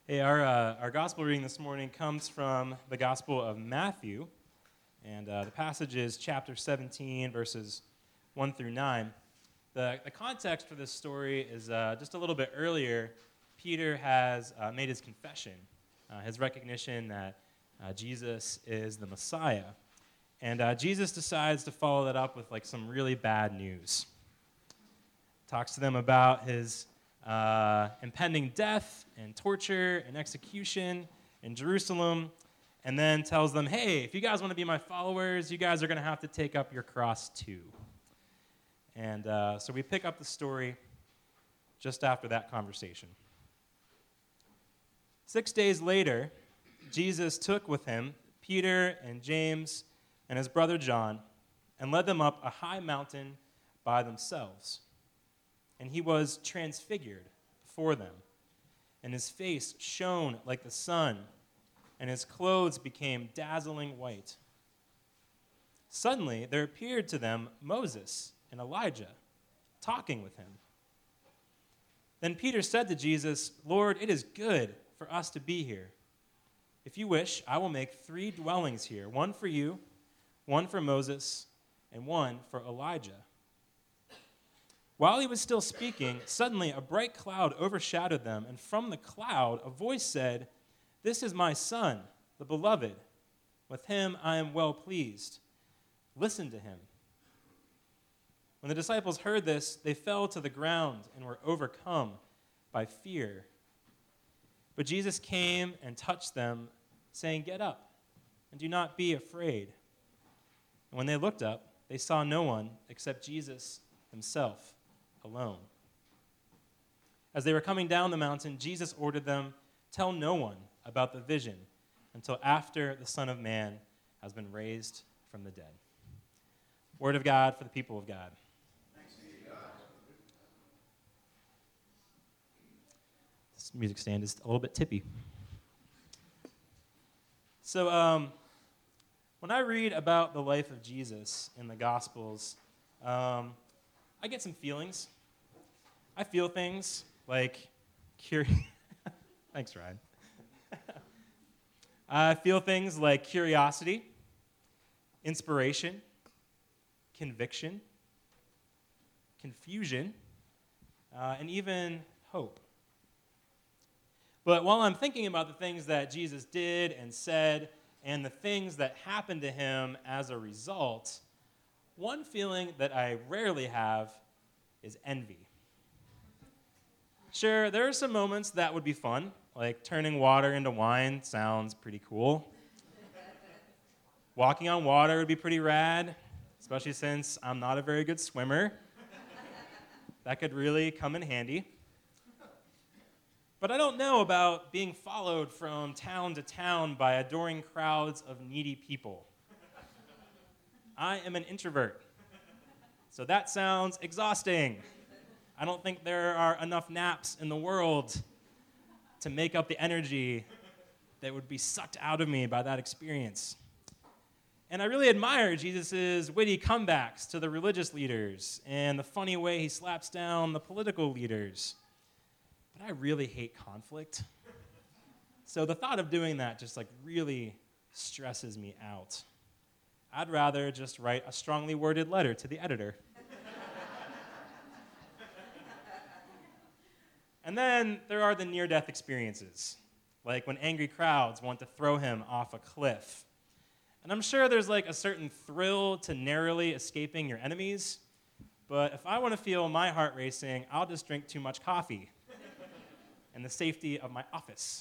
Hey, our gospel reading this morning comes from the Gospel of Matthew, and the passage is chapter 17, verses 1 through 9. The context for this story is just a little bit earlier. Peter has made his confession, his recognition that Jesus is the Messiah. And Jesus decides to follow that up with some really bad news. Talks to them about his impending death and torture and execution in Jerusalem, and then tells them, hey, if you guys want to be my followers, you guys are going to have to take up your cross too. And so we pick up the story just after that conversation. 6 days later, Jesus took with him Peter and James and his brother John and led them up a high mountain by themselves. And he was transfigured before them, and his face shone like the sun, and his clothes became dazzling white. Suddenly there appeared to them Moses and Elijah, talking with him. Then Peter said to Jesus, "Lord, it is good for us to be here. If you wish, I will make 3 dwellings here, one for you, one for Moses, and one for Elijah." While he was still speaking, suddenly a bright cloud overshadowed them, and from the cloud a voice said, "This is my son, the beloved. With him I am well pleased. Listen to him." When the disciples heard this, they fell to the ground and were overcome by fear. But Jesus came and touched them, saying, "Get up, and do not be afraid." And when they looked up, they saw no one except Jesus himself alone. As they were coming down the mountain, Jesus ordered them, "Tell no one about the vision until after the Son of Man has been raised from the dead." Word of God for the people of God. Thanks be to God. This music stand is a little bit tippy. So when I read about the life of Jesus in the Gospels, I get some feelings. I feel things like Thanks, Ryan. I feel things like curiosity, inspiration, conviction, confusion, and even hope. But while I'm thinking about the things that Jesus did and said and the things that happened to him as a result, one feeling that I rarely have is envy. Sure, there are some moments that would be fun, like turning water into wine sounds pretty cool. Walking on water would be pretty rad, especially since I'm not a very good swimmer. That could really come in handy. But I don't know about being followed from town to town by adoring crowds of needy people. I am an introvert, so that sounds exhausting. I don't think there are enough naps in the world to make up the energy that would be sucked out of me by that experience. And I really admire Jesus' witty comebacks to the religious leaders and the funny way he slaps down the political leaders. But I really hate conflict. So the thought of doing that just really stresses me out. I'd rather just write a strongly worded letter to the editor. And then there are the near-death experiences, like when angry crowds want to throw him off a cliff. And I'm sure there's a certain thrill to narrowly escaping your enemies, but if I want to feel my heart racing, I'll just drink too much coffee in the safety of my office.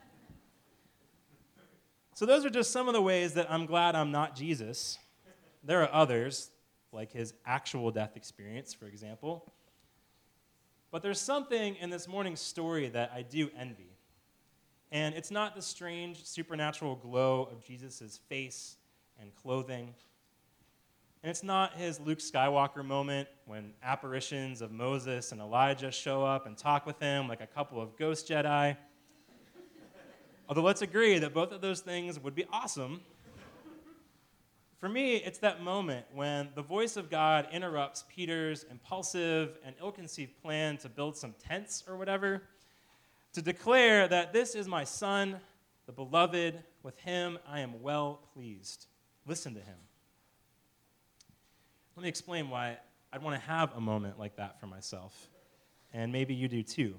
So those are just some of the ways that I'm glad I'm not Jesus. There are others, like his actual death experience, for example. But there's something in this morning's story that I do envy. And it's not the strange supernatural glow of Jesus' face and clothing. And it's not his Luke Skywalker moment when apparitions of Moses and Elijah show up and talk with him like a couple of ghost Jedi. Although let's agree that both of those things would be awesome. For me, it's that moment when the voice of God interrupts Peter's impulsive and ill-conceived plan to build some tents or whatever to declare that this is my Son, the beloved. With him I am well pleased. Listen to him. Let me explain why I'd want to have a moment like that for myself. And maybe you do too.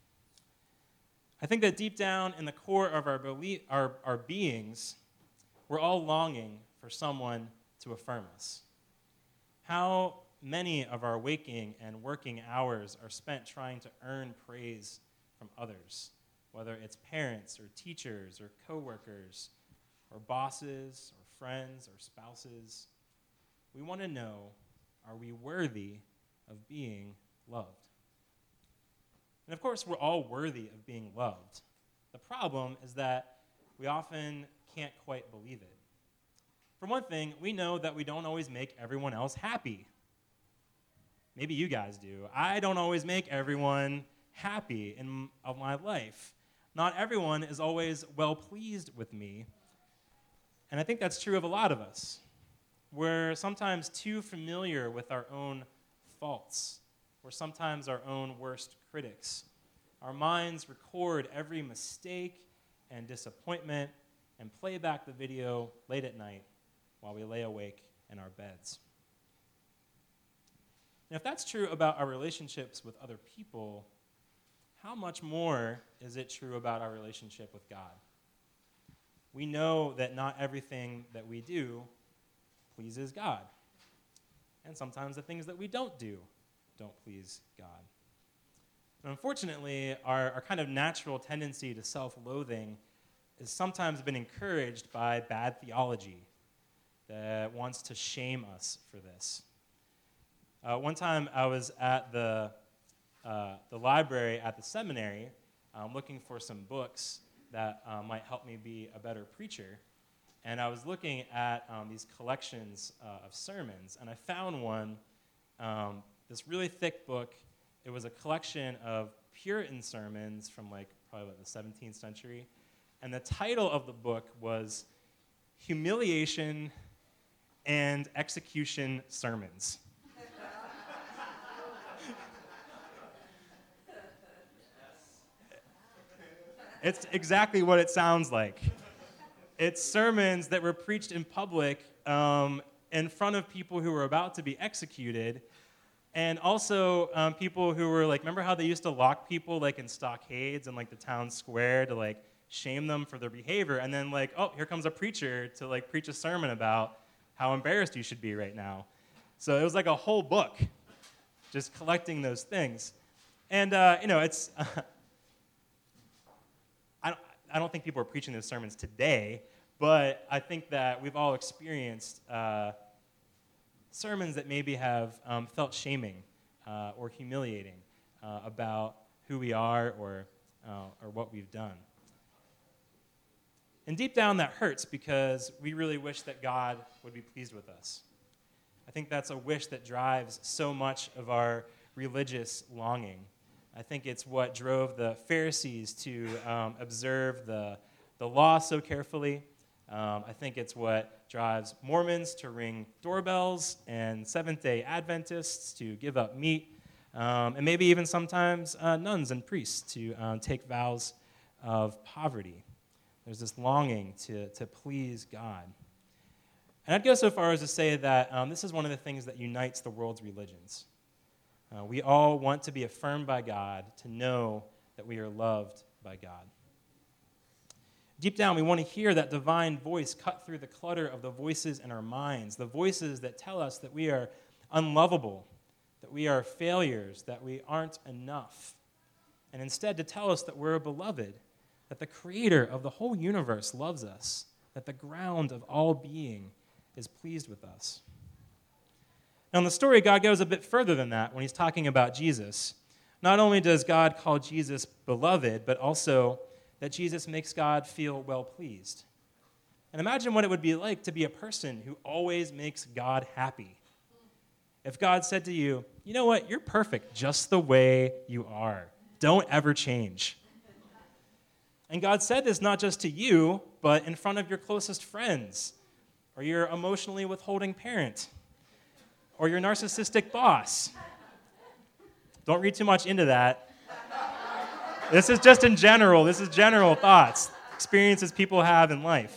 I think that deep down in the core of our beings, we're all longing for someone to affirm us. How many of our waking and working hours are spent trying to earn praise from others, whether it's parents or teachers or coworkers or bosses or friends or spouses? We want to know, are we worthy of being loved? And of course, we're all worthy of being loved. The problem is that we often can't quite believe it. For one thing, we know that we don't always make everyone else happy. Maybe you guys do. I don't always make everyone happy in my life. Not everyone is always well pleased with me. And I think that's true of a lot of us. We're sometimes too familiar with our own faults. We're sometimes our own worst critics. Our minds record every mistake and disappointment and play back the video late at night while we lay awake in our beds. And if that's true about our relationships with other people, how much more is it true about our relationship with God? We know that not everything that we do pleases God. And sometimes the things that we don't do don't please God. And unfortunately, our kind of natural tendency to self-loathing has sometimes been encouraged by bad theology that wants to shame us for this. One time I was at the library at the seminary looking for some books that might help me be a better preacher. And I was looking at these collections of sermons, and I found one, this really thick book. It was a collection of Puritan sermons from probably the 17th century. And the title of the book was Humiliation and Execution Sermons. It's exactly what it sounds like. It's sermons that were preached in public in front of people who were about to be executed, and also people who were remember how they used to lock people in stockades and the town square to shame them for their behavior, and then oh, here comes a preacher to preach a sermon about how embarrassed you should be right now. So it was a whole book, just collecting those things, and it's. I don't think people are preaching those sermons today, but I think that we've all experienced sermons that maybe have felt shaming or humiliating about who we are or what we've done. And deep down that hurts because we really wish that God would be pleased with us. I think that's a wish that drives so much of our religious longing. I think it's what drove the Pharisees to observe the law so carefully. I think it's what drives Mormons to ring doorbells and Seventh-day Adventists to give up meat, and maybe even sometimes nuns and priests to take vows of poverty. There's this longing to please God. And I'd go so far as to say that this is one of the things that unites the world's religions. We all want to be affirmed by God, to know that we are loved by God. Deep down, we want to hear that divine voice cut through the clutter of the voices in our minds, the voices that tell us that we are unlovable, that we are failures, that we aren't enough, and instead to tell us that we're beloved, that the creator of the whole universe loves us, that the ground of all being is pleased with us. Now, in the story, God goes a bit further than that when he's talking about Jesus. Not only does God call Jesus beloved, but also that Jesus makes God feel well-pleased. And imagine what it would be like to be a person who always makes God happy. If God said to you, you know what, you're perfect just the way you are. Don't ever change. And God said this not just to you, but in front of your closest friends, or your emotionally withholding parent, or your narcissistic boss. Don't read too much into that. This is just in general. This is general thoughts, experiences people have in life.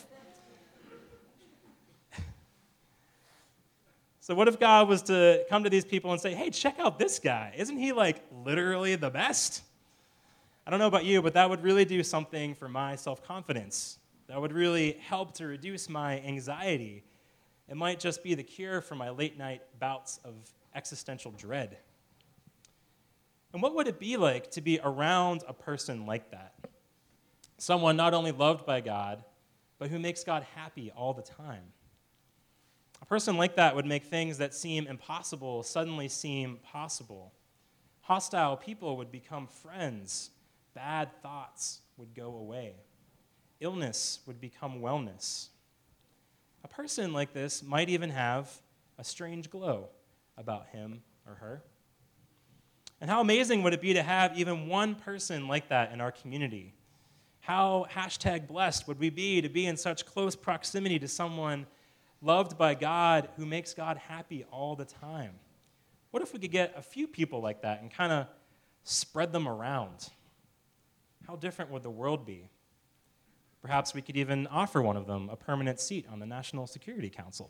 So what if God was to come to these people and say, hey, check out this guy. Isn't he like literally the best? I don't know about you, but that would really do something for my self-confidence. That would really help to reduce my anxiety. It might just be the cure for my late-night bouts of existential dread. And what would it be like to be around a person like that? Someone not only loved by God, but who makes God happy all the time. A person like that would make things that seem impossible suddenly seem possible. Hostile people would become friends. Bad thoughts would go away. Illness would become wellness. A person like this might even have a strange glow about him or her. And how amazing would it be to have even one person like that in our community? How #blessed would we be to be in such close proximity to someone loved by God who makes God happy all the time? What if we could get a few people like that and kind of spread them around? How different would the world be? Perhaps we could even offer one of them a permanent seat on the National Security Council.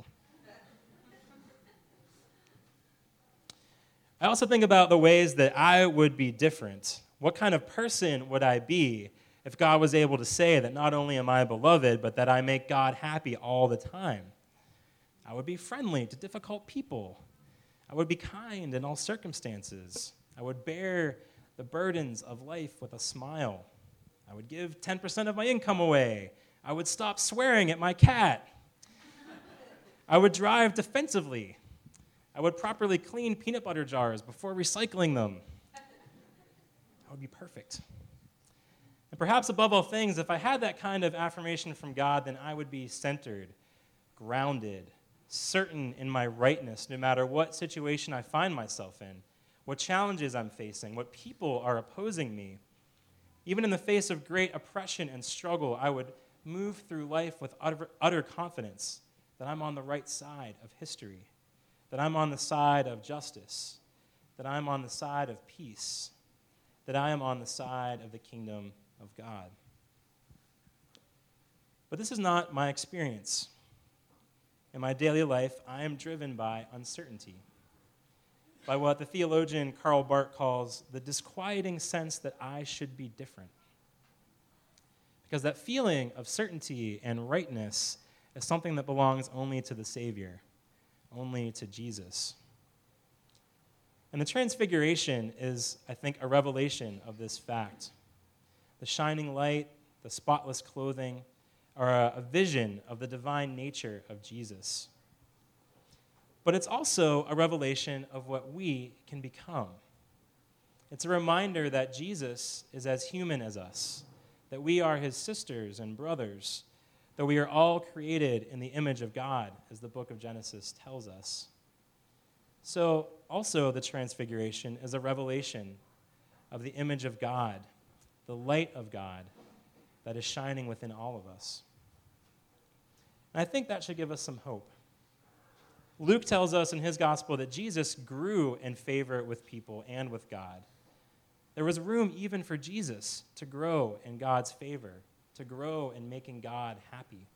I also think about the ways that I would be different. What kind of person would I be if God was able to say that not only am I beloved, but that I make God happy all the time? I would be friendly to difficult people. I would be kind in all circumstances. I would bear the burdens of life with a smile. I would give 10% of my income away. I would stop swearing at my cat. I would drive defensively. I would properly clean peanut butter jars before recycling them. I would be perfect. And perhaps above all things, if I had that kind of affirmation from God, then I would be centered, grounded, certain in my rightness, no matter what situation I find myself in, what challenges I'm facing, what people are opposing me. Even in the face of great oppression and struggle, I would move through life with utter confidence that I'm on the right side of history, that I'm on the side of justice, that I'm on the side of peace, that I am on the side of the kingdom of God. But this is not my experience. In my daily life, I am driven by uncertainty, by what the theologian Karl Barth calls the disquieting sense that I should be different. Because that feeling of certainty and rightness is something that belongs only to the Savior, only to Jesus. And the Transfiguration is, I think, a revelation of this fact. The shining light, the spotless clothing, are a vision of the divine nature of Jesus. But it's also a revelation of what we can become. It's a reminder that Jesus is as human as us, that we are his sisters and brothers, that we are all created in the image of God, as the book of Genesis tells us. So, also the Transfiguration is a revelation of the image of God, the light of God that is shining within all of us. And I think that should give us some hope. Luke tells us in his gospel that Jesus grew in favor with people and with God. There was room even for Jesus to grow in God's favor, to grow in making God happy.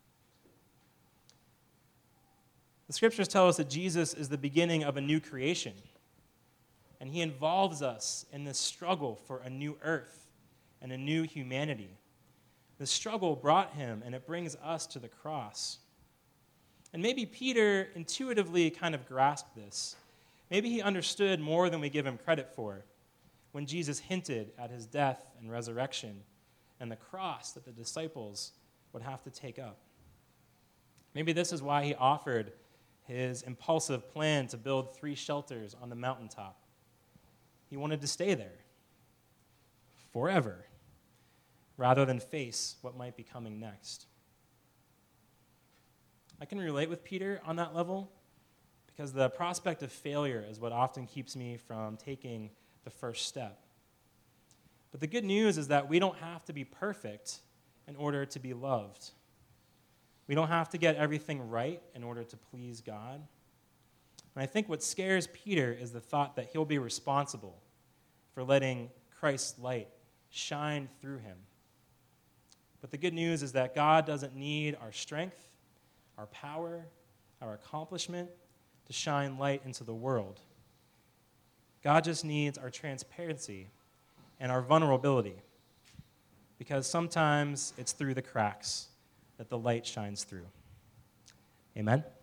The scriptures tell us that Jesus is the beginning of a new creation, and he involves us in this struggle for a new earth and a new humanity. The struggle brought him, and it brings us to the cross. And maybe Peter intuitively kind of grasped this. Maybe he understood more than we give him credit for when Jesus hinted at his death and resurrection and the cross that the disciples would have to take up. Maybe this is why he offered his impulsive plan to build 3 shelters on the mountaintop. He wanted to stay there forever rather than face what might be coming next. I can relate with Peter on that level because the prospect of failure is what often keeps me from taking the first step. But the good news is that we don't have to be perfect in order to be loved. We don't have to get everything right in order to please God. And I think what scares Peter is the thought that he'll be responsible for letting Christ's light shine through him. But the good news is that God doesn't need our strength, our power, our accomplishment to shine light into the world. God just needs our transparency and our vulnerability, because sometimes it's through the cracks that the light shines through. Amen?